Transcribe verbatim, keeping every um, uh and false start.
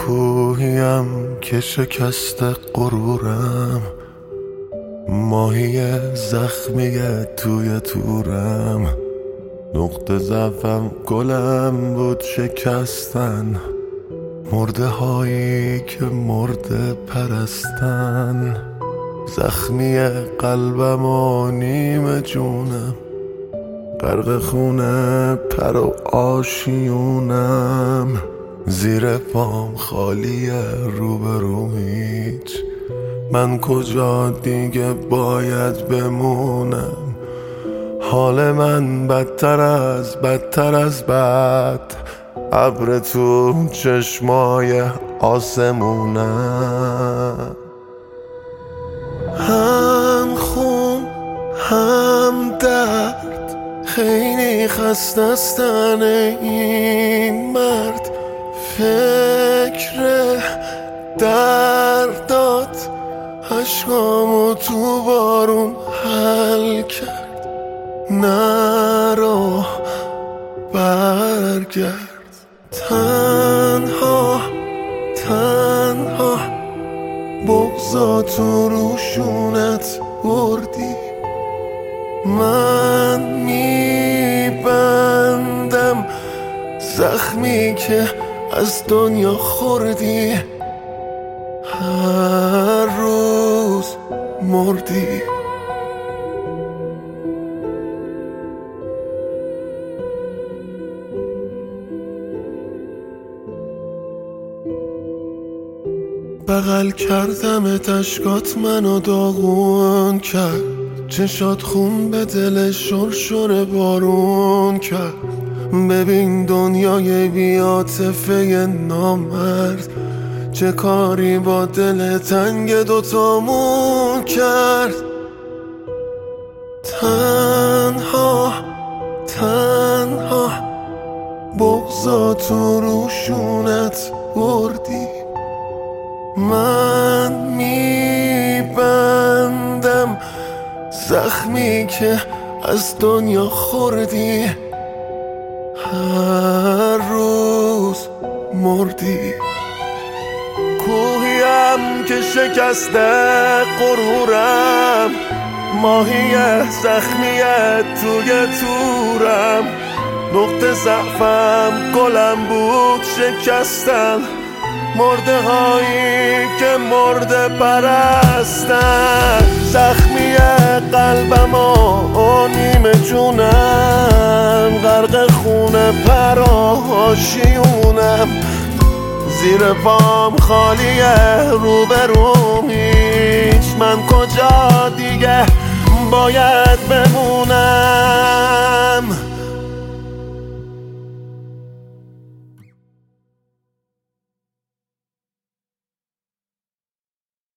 کوهیم که شکست غرورم، ماهی زخمی توی تورم. نقطه ضعفم گلم بود شکستن، مرده هایی که مرده پرستن. زخمی قلبم و نیم جونم، غرق خونه پر و آشیونم. زیر پام خالیه روبروم هیچ، من کجا دیگه باید بمونم؟ حال من بدتر از بدتر از بد، ابر تو چشمای آسمونم. هم خون هم درد، خیلی خستستن این مرد. فکر دردات عشقامو تو بارون حل کرد. نرو برگرد، تنها تنها بغضا تو روشونت بردی. من میبندم زخمی که از دنیا خوردی، هر روز مردی. بغل کردم اشکات منو داغون کرد، چشات خون به دل شرشر بارون کرد. ببین دنیای بی‌عاطفه نامرد، چه کاری با دل تنگ دوتامون کرد. تنها تنها بغضا تو روشونت بردی. من میبندم زخمی که از دنیا خوردی، هر روز مردی. کوهیم که شکسته غرورم، ماهی زخمی توی تورم. نقطه ضعفم گلم بود شکستن، مرده هایی که مرده پرستن. زخمی قلبم و نیم جونم، غرق خونه پرآشیونم. زیر پام خالیه روبروم هیچ، من کجا دیگه باید بمونم؟